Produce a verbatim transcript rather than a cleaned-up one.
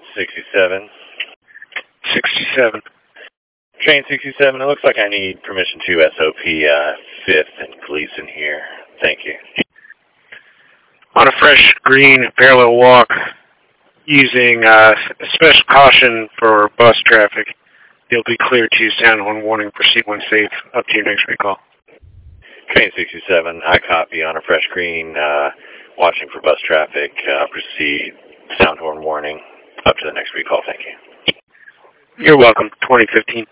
sixty-seven. sixty-seven. Train sixty-seven, it looks like I need permission to S O P uh, fifth and Gleason here. Thank you. On a fresh green parallel walk, using uh, special caution for bus traffic, you'll be clear to sound horn warning. Proceed when safe. Up to your next recall. Train sixty-seven, I copy on a fresh green, uh, watching for bus traffic. Uh, proceed, sound horn warning. Up to the next recall. Thank you. You're welcome. twenty fifteen.